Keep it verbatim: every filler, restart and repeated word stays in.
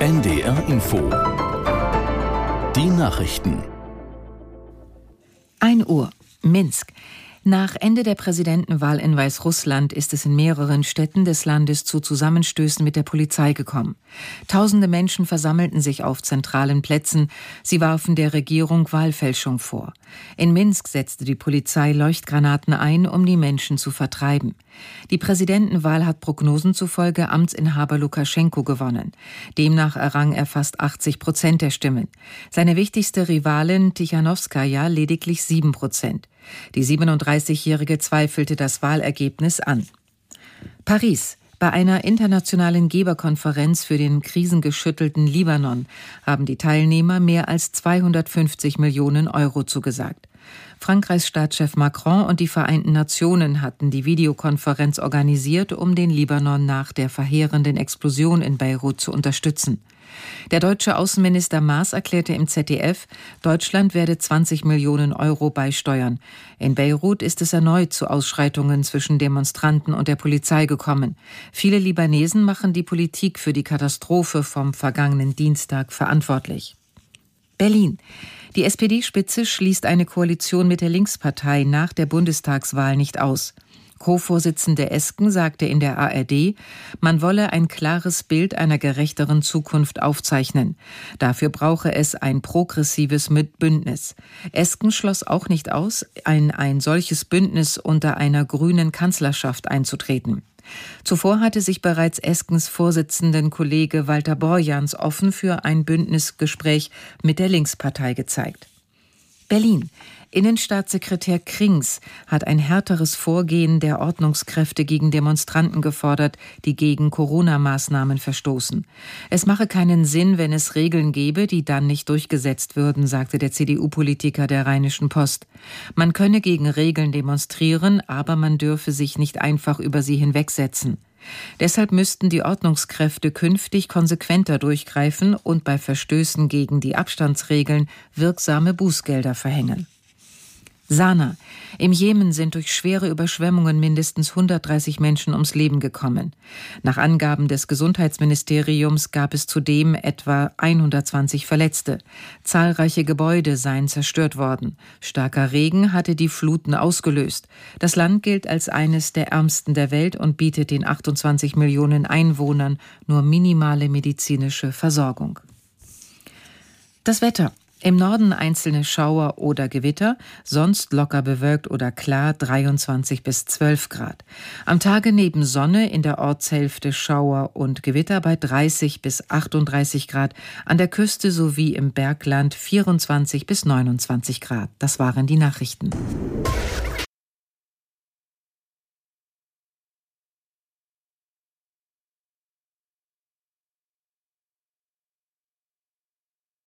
N D R Info. Die Nachrichten. ein Uhr, Minsk. Nach Ende der Präsidentenwahl in Weißrussland ist es in mehreren Städten des Landes zu Zusammenstößen mit der Polizei gekommen. Tausende Menschen versammelten sich auf zentralen Plätzen. Sie warfen der Regierung Wahlfälschung vor. In Minsk setzte die Polizei Leuchtgranaten ein, um die Menschen zu vertreiben. Die Präsidentenwahl hat Prognosen zufolge Amtsinhaber Lukaschenko gewonnen. Demnach errang er fast achtzig Prozent der Stimmen. Seine wichtigste Rivalin Tichanowskaja lediglich sieben Prozent. Die siebenunddreißigjährige zweifelte das Wahlergebnis an. Paris. Bei einer internationalen Geberkonferenz für den krisengeschüttelten Libanon haben die Teilnehmer mehr als zweihundertfünfzig Millionen Euro zugesagt. Frankreichs Staatschef Macron und die Vereinten Nationen hatten die Videokonferenz organisiert, um den Libanon nach der verheerenden Explosion in Beirut zu unterstützen. Der deutsche Außenminister Maas erklärte im Z D F, Deutschland werde zwanzig Millionen Euro beisteuern. In Beirut ist es erneut zu Ausschreitungen zwischen Demonstranten und der Polizei gekommen. Viele Libanesen machen die Politik für die Katastrophe vom vergangenen Dienstag verantwortlich. Berlin. Die S P D-Spitze schließt eine Koalition mit der Linkspartei nach der Bundestagswahl nicht aus. Co-Vorsitzende Esken sagte in der A R D, man wolle ein klares Bild einer gerechteren Zukunft aufzeichnen. Dafür brauche es ein progressives Bündnis. Esken schloss auch nicht aus, in ein solches Bündnis unter einer grünen Kanzlerschaft einzutreten. Zuvor hatte sich bereits Eskens Vorsitzenden Kollege Walter Borjans offen für ein Bündnisgespräch mit der Linkspartei gezeigt. Berlin. Innenstaatssekretär Krings hat ein härteres Vorgehen der Ordnungskräfte gegen Demonstranten gefordert, die gegen Corona-Maßnahmen verstoßen. Es mache keinen Sinn, wenn es Regeln gäbe, die dann nicht durchgesetzt würden, sagte der C D U-Politiker der Rheinischen Post. Man könne gegen Regeln demonstrieren, aber man dürfe sich nicht einfach über sie hinwegsetzen. Deshalb müssten die Ordnungskräfte künftig konsequenter durchgreifen und bei Verstößen gegen die Abstandsregeln wirksame Bußgelder verhängen. Sanaa. Im Jemen sind durch schwere Überschwemmungen mindestens hundertdreißig Menschen ums Leben gekommen. Nach Angaben des Gesundheitsministeriums gab es zudem etwa hundertzwanzig Verletzte. Zahlreiche Gebäude seien zerstört worden. Starker Regen hatte die Fluten ausgelöst. Das Land gilt als eines der ärmsten der Welt und bietet den achtundzwanzig Millionen Einwohnern nur minimale medizinische Versorgung. Das Wetter. Im Norden einzelne Schauer oder Gewitter, sonst locker bewölkt oder klar dreiundzwanzig bis zwölf Grad. Am Tage neben Sonne in der Ortshälfte Schauer und Gewitter bei dreißig bis achtunddreißig Grad, an der Küste sowie im Bergland vierundzwanzig bis neunundzwanzig Grad. Das waren die Nachrichten.